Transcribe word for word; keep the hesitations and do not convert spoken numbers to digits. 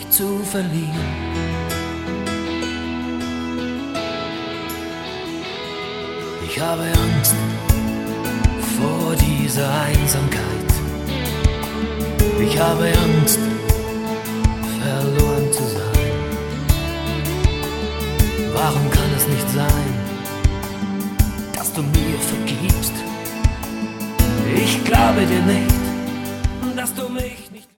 dich zu verlieren. Ich habe Angst vor dieser Einsamkeit. Ich habe Angst, verloren zu sein. Warum kann es nicht sein, dass du mir vergibst? Ich glaube dir nicht, dass du mich nicht